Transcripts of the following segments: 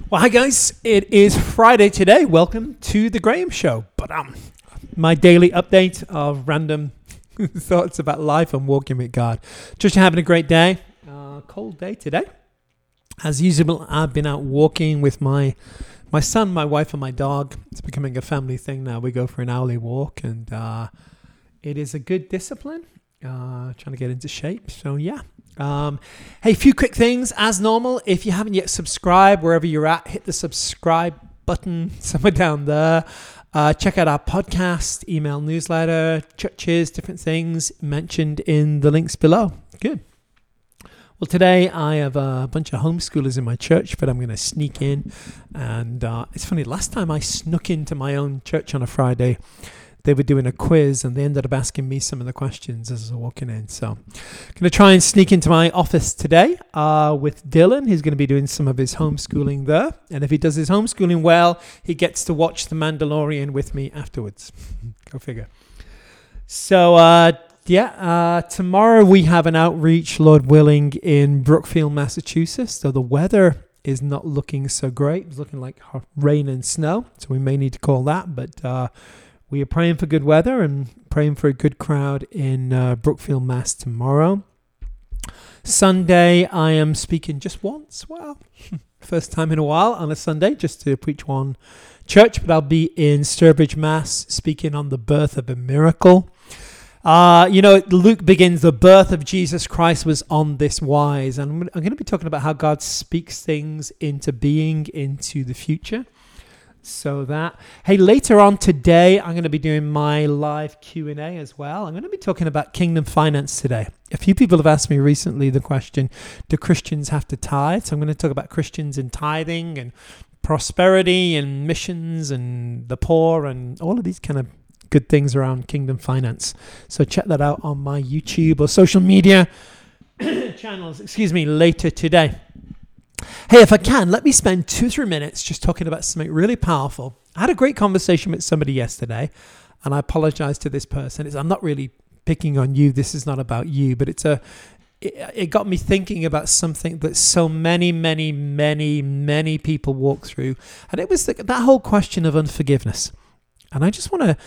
Well, hi guys, it is Friday today. Welcome to the Graham Show. But my daily update of random thoughts about life and walking with God. Just having a great day. Cold day today. As usual, I've been out walking with my son, my wife, and my dog. It's becoming a family thing now. We go for an hourly walk, and it is a good discipline. Trying to get into shape. So yeah. Hey, a few quick things as normal. If you haven't yet subscribed, wherever you're at, hit the subscribe button somewhere down there. Check out our podcast, email newsletter, churches, different things mentioned in the links below. Good. Well, today I have a bunch of homeschoolers in my church, but I'm going to sneak in. And it's funny, last time I snuck into my own church on a Friday, they were doing a quiz and they ended up asking me some of the questions as I was walking in. So I'm going to try and sneak into my office today with Dylan. He's going to be doing some of his homeschooling there. And if he does his homeschooling well, he gets to watch The Mandalorian with me afterwards. Go figure. So, tomorrow we have an outreach, Lord willing, in Brookfield, Massachusetts. So the weather is not looking so great. It's looking like rain and snow. So we may need to call that, but we are praying for good weather and praying for a good crowd in Brookfield, Mass tomorrow. Sunday, I am speaking just once. Well, first time in a while on a Sunday, just to preach one church. But I'll be in Sturbridge, Mass, speaking on the birth of a miracle. Luke begins, the birth of Jesus Christ was on this wise. And I'm going to be talking about how God speaks things into being, into the future. So that, hey, later on today, I'm going to be doing my live Q&A as well. I'm going to be talking about kingdom finance today. A few people have asked me recently the question, do Christians have to tithe? So I'm going to talk about Christians and tithing and prosperity and missions and the poor and all of these kind of good things around kingdom finance. So check that out on my YouTube or social media channels, later today. Hey, if I can, let me spend 2-3 minutes just talking about something really powerful. I had a great conversation with somebody yesterday, and I apologize to this person. I'm not really picking on you. This is not about you, but it got me thinking about something that so many people walk through, and it was that whole question of unforgiveness. And I just want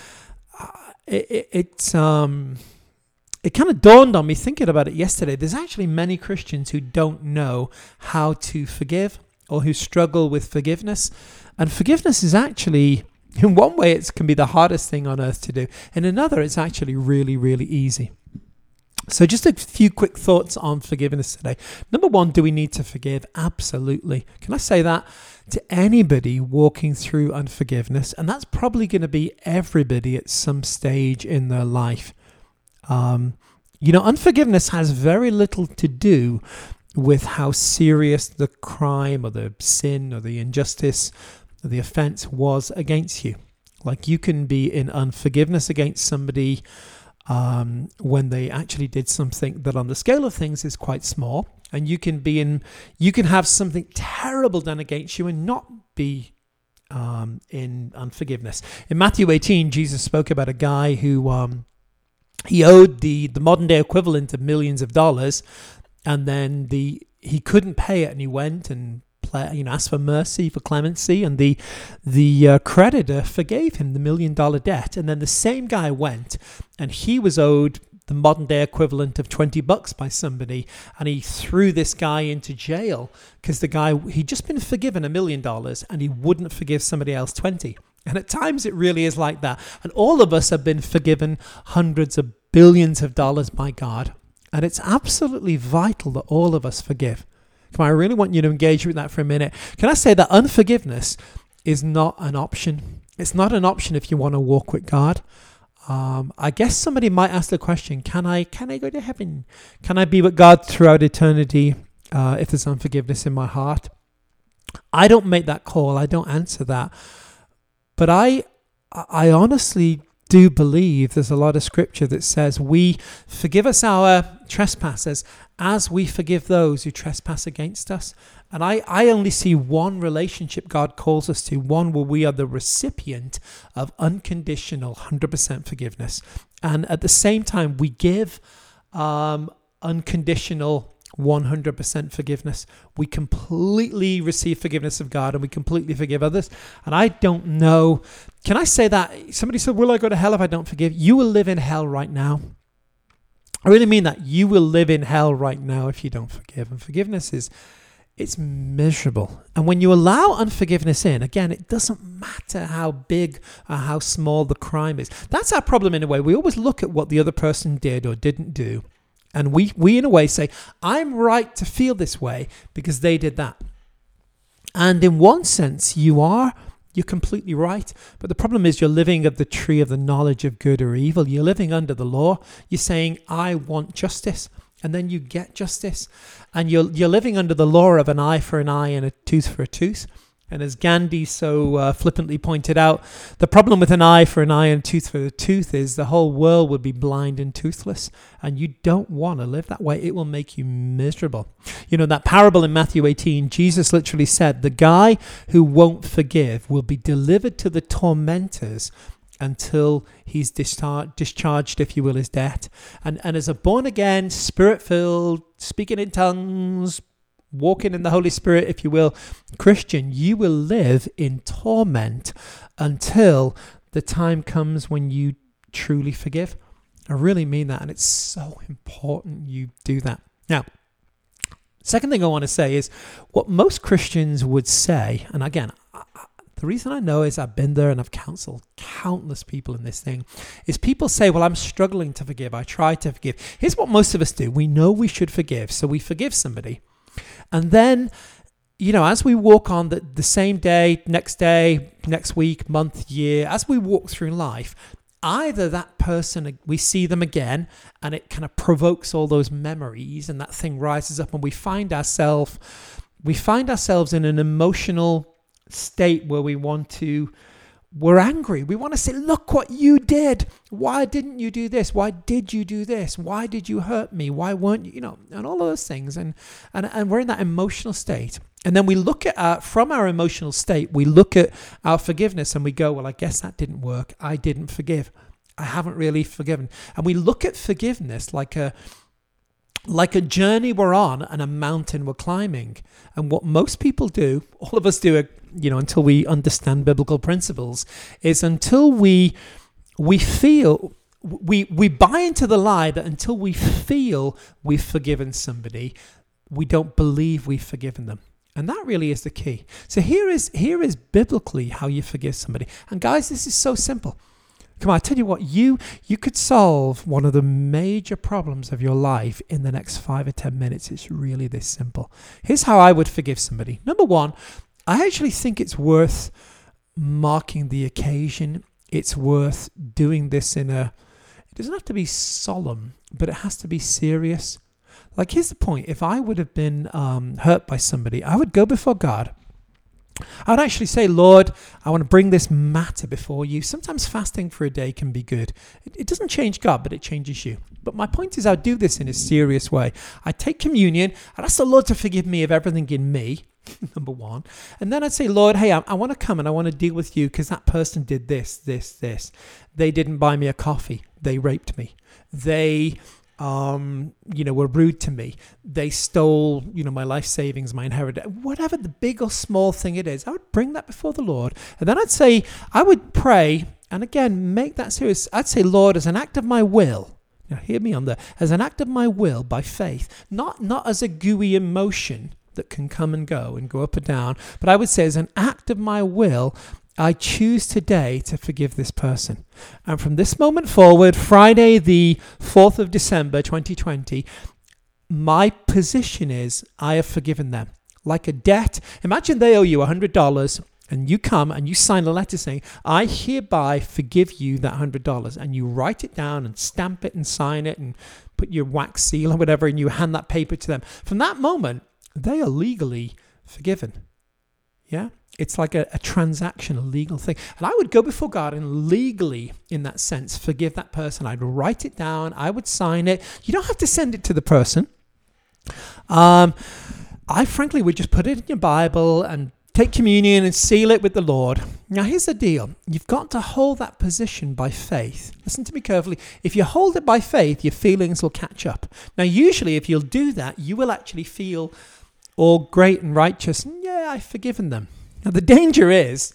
to, it kind of dawned on me thinking about it yesterday. There's actually many Christians who don't know how to forgive or who struggle with forgiveness. And forgiveness is actually, in one way, it can be the hardest thing on earth to do. In another, it's actually really, really easy. So just a few quick thoughts on forgiveness today. Number one, do we need to forgive? Absolutely. Can I say that to anybody walking through unforgiveness? And that's probably going to be everybody at some stage in their life. Unforgiveness has very little to do with how serious the crime or the sin or the injustice or the offense was against you. Like, you can be in unforgiveness against somebody when they actually did something that on the scale of things is quite small. And you can have something terrible done against you and not be in unforgiveness. In Matthew 18, Jesus spoke about a guy who he owed the modern day equivalent of millions of dollars, and then he couldn't pay it, and he went and asked for mercy, for clemency, and the creditor forgave him the $1 million debt. And then the same guy went, and he was owed the modern day equivalent of $20 by somebody, and he threw this guy into jail because the guy, he'd just been forgiven $1 million and he wouldn't forgive somebody else 20. And at times it really is like that. And all of us have been forgiven hundreds of billions of dollars by God. And it's absolutely vital that all of us forgive. Come on, I really want you to engage with that for a minute. Can I say that unforgiveness is not an option? It's not an option if you want to walk with God. I guess somebody might ask the question, can I go to heaven? Can I be with God throughout eternity if there's unforgiveness in my heart? I don't make that call. I don't answer that. But I honestly do believe there's a lot of scripture that says we forgive us our trespasses as we forgive those who trespass against us. And I only see one relationship God calls us to, one where we are the recipient of unconditional 100% forgiveness. And at the same time, we give unconditional 100% forgiveness. We completely receive forgiveness of God and we completely forgive others. And I don't know, can I say that? Somebody said, will I go to hell if I don't forgive? You will live in hell right now. I really mean that. You will live in hell right now if you don't forgive. And forgiveness it's miserable. And when you allow unforgiveness in, again, it doesn't matter how big or how small the crime is. That's our problem in a way. We always look at what the other person did or didn't do. And we in a way say, I'm right to feel this way because they did that. And in one sense, you're completely right. But the problem is you're living of the tree of the knowledge of good or evil. You're living under the law. You're saying, I want justice. And then you get justice. And you're living under the law of an eye for an eye and a tooth for a tooth. And as Gandhi so flippantly pointed out, the problem with an eye for an eye and a tooth for a tooth is the whole world would be blind and toothless. And you don't want to live that way. It will make you miserable. You know, that parable in Matthew 18, Jesus literally said, the guy who won't forgive will be delivered to the tormentors until he's discharged, if you will, his debt. And as a born-again, spirit-filled, speaking in tongues, walking in the Holy Spirit, if you will, Christian, you will live in torment until the time comes when you truly forgive. I really mean that, and it's so important you do that. Now, second thing I want to say is what most Christians would say, and again, the reason I know is I've been there and I've counseled countless people in this thing, is people say, well, I'm struggling to forgive. I try to forgive. Here's what most of us do. We know we should forgive, so we forgive somebody. And then, you know, as we walk on the same day, next week, month, year, as we walk through life, either that person, we see them again and it kind of provokes all those memories and that thing rises up and we find ourselves in an emotional state where we're angry. We want to say, look what you did. Why didn't you do this? Why did you do this? Why did you hurt me? Why weren't you, and all those things. And we're in that emotional state. And then we look at from our emotional state, we look at our forgiveness and we go, well, I guess that didn't work. I didn't forgive. I haven't really forgiven. And we look at forgiveness like a journey we're on and a mountain we're climbing. And what most people do, all of us do, until we understand biblical principles, is until we feel, we buy into the lie that until we feel we've forgiven somebody, we don't believe we've forgiven them. And that really is the key. So here is biblically how you forgive somebody. And guys, this is so simple. Come on, I tell you what, you could solve one of the major problems of your life in the next 5 or 10 minutes. It's really this simple. Here's how I would forgive somebody. Number one, I actually think it's worth marking the occasion. It's worth doing this it doesn't have to be solemn, but it has to be serious. Like, here's the point. If I would have been hurt by somebody, I would go before God. I'd actually say, Lord, I want to bring this matter before you. Sometimes fasting for a day can be good. It doesn't change God, but it changes you. But my point is, I do this in a serious way. I take communion. I'd ask the Lord to forgive me of everything in me, number one. And then I'd say, Lord, hey, I want to come and I want to deal with you because that person did this. They didn't buy me a coffee. They raped me. They were rude to me. They stole, my life savings, my inheritance, whatever the big or small thing it is. I would bring that before the Lord. And then I'd say, I would pray, and again, make that serious. I'd say, Lord, as an act of my will, now hear me on that, as an act of my will by faith, not as a gooey emotion that can come and go up and down, but I would say as an act of my will, I choose today to forgive this person. And from this moment forward, Friday, the 4th of December, 2020, my position is I have forgiven them. Like a debt. Imagine they owe you $100 and you come and you sign a letter saying, I hereby forgive you that $100. And you write it down and stamp it and sign it and put your wax seal or whatever and you hand that paper to them. From that moment, they are legally forgiven. Yeah? It's like a transaction, a legal thing. And I would go before God and legally, in that sense, forgive that person. I'd write it down. I would sign it. You don't have to send it to the person. I frankly would just put it in your Bible and take communion and seal it with the Lord. Now, here's the deal. You've got to hold that position by faith. Listen to me carefully. If you hold it by faith, your feelings will catch up. Now, usually, if you'll do that, you will actually feel all great and righteous. And yeah, I've forgiven them. Now, the danger is,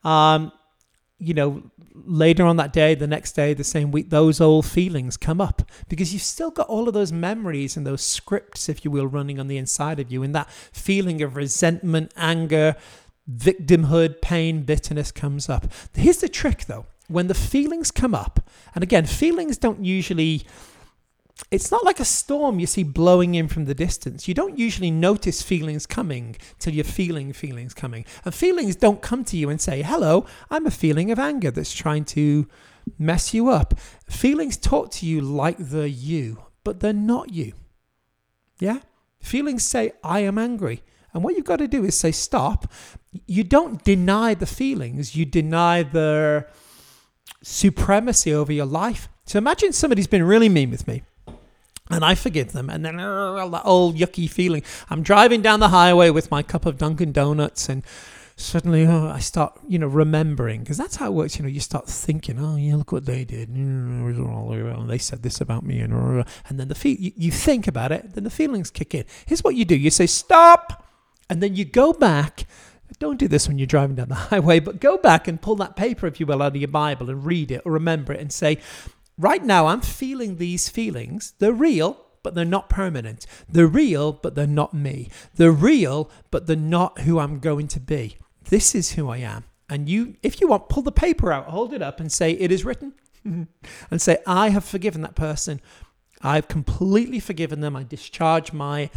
later on that day, the next day, the same week, those old feelings come up because you've still got all of those memories and those scripts, if you will, running on the inside of you. And that feeling of resentment, anger, victimhood, pain, bitterness comes up. Here's the trick, though. When the feelings come up, and again, feelings don't usually... It's not like a storm you see blowing in from the distance. You don't usually notice feelings coming till you're feeling feelings coming. And feelings don't come to you and say, hello, I'm a feeling of anger that's trying to mess you up. Feelings talk to you like they're you, but they're not you. Yeah? Feelings say, I am angry. And what you've got to do is say, stop. You don't deny the feelings. You deny their supremacy over your life. So imagine somebody's been really mean with me. And I forgive them. And then that old yucky feeling. I'm driving down the highway with my cup of Dunkin' Donuts and suddenly I start, remembering. Because that's how it works. You start thinking, oh, yeah, look what they did. And they said this about me. And then you think about it. Then the feelings kick in. Here's what you do. You say, stop. And then you go back. Don't do this when you're driving down the highway. But go back and pull that paper, if you will, out of your Bible and read it or remember it and say, right now, I'm feeling these feelings. They're real, but they're not permanent. They're real, but they're not me. They're real, but they're not who I'm going to be. This is who I am. And you, if you want, pull the paper out, hold it up and say, it is written. And say, I have forgiven that person. I've completely forgiven them. I discharge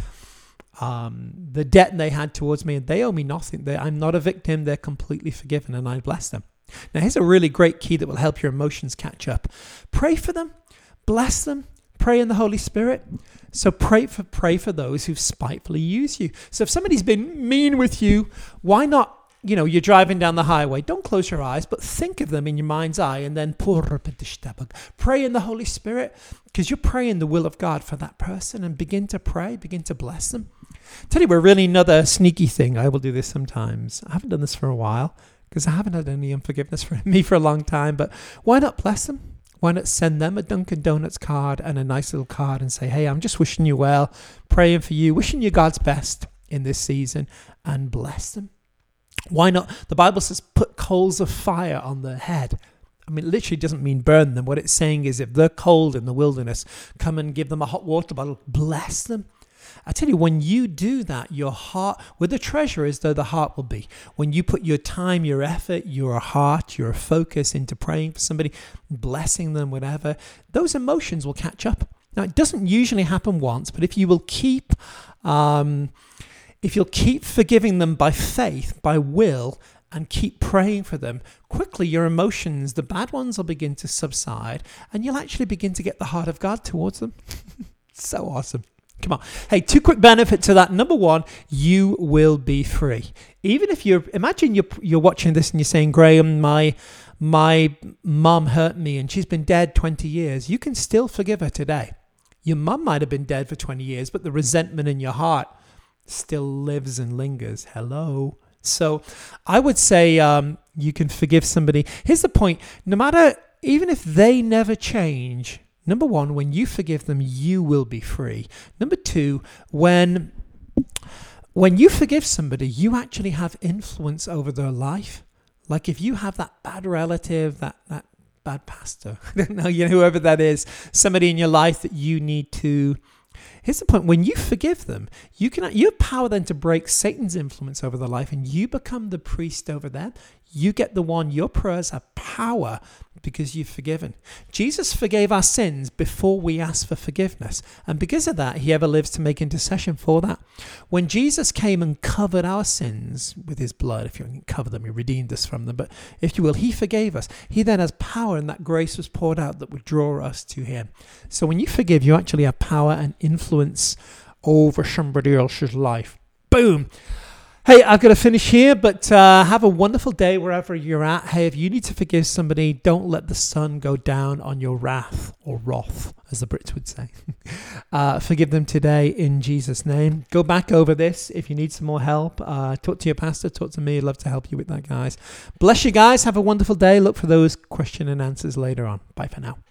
the debt they had towards me, and they owe me nothing. I'm not a victim. They're completely forgiven, and I bless them. Now, here's a really great key that will help your emotions catch up. Pray for them, bless them, pray in the Holy Spirit. So pray for those who've spitefully used you. So if somebody's been mean with you, why not, you're driving down the highway, don't close your eyes, but think of them in your mind's eye and then pray in the Holy Spirit because you're praying the will of God for that person and begin to pray, begin to bless them. Tell you, we're really another sneaky thing. I will do this sometimes. I haven't done this for a while, because I haven't had any unforgiveness for me for a long time. But why not bless them? Why not send them a Dunkin' Donuts card and a nice little card and say, hey, I'm just wishing you well, praying for you, wishing you God's best in this season, and bless them. Why not? The Bible says put coals of fire on their head. I mean, it literally doesn't mean burn them. What it's saying is if they're cold in the wilderness, come and give them a hot water bottle, bless them. I tell you, when you do that, your heart, where the treasure is, though the heart will be. When you put your time, your effort, your heart, your focus into praying for somebody, blessing them, whatever, those emotions will catch up. Now, it doesn't usually happen once, but if you'll keep forgiving them by faith, by will, and keep praying for them, quickly your emotions, the bad ones, will begin to subside, and you'll actually begin to get the heart of God towards them. So awesome. Come on. Hey, 2 quick benefits to that. Number 1, you will be free. Even if imagine you're watching this and you're saying, Graham, my mom hurt me and she's been dead 20 years. You can still forgive her today. Your mom might have been dead for 20 years, but the resentment in your heart still lives and lingers. Hello. So I would say you can forgive somebody. Here's the point. Even if they never change, number 1, when you forgive them, you will be free. Number 2, when you forgive somebody, you actually have influence over their life. Like if you have that bad relative, that bad pastor, I don't know, whoever that is, somebody in your life that you need to... Here's the point. When you forgive them, you have power then to break Satan's influence over their life, and you become the priest over them. You get your prayers have power because you've forgiven. Jesus forgave our sins before we asked for forgiveness. And because of that, he ever lives to make intercession for that. When Jesus came and covered our sins with his blood, if you can cover them, he redeemed us from them. But if you will, he forgave us. He then has power, and that grace was poured out that would draw us to him. So when you forgive, you actually have power and influence over somebody else's life. Boom. Hey, I've got to finish here, but have a wonderful day wherever you're at. Hey, if you need to forgive somebody, don't let the sun go down on your wrath, or wrath, as the Brits would say. Forgive them today in Jesus' name. Go back over this if you need some more help. Talk to your pastor, talk to me. I'd love to help you with that, guys. Bless you guys. Have a wonderful day. Look for those question and answers later on. Bye for now.